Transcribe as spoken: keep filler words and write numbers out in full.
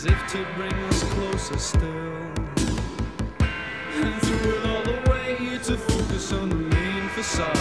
if to bring us closer still. And threw it all away to focus on the main facade.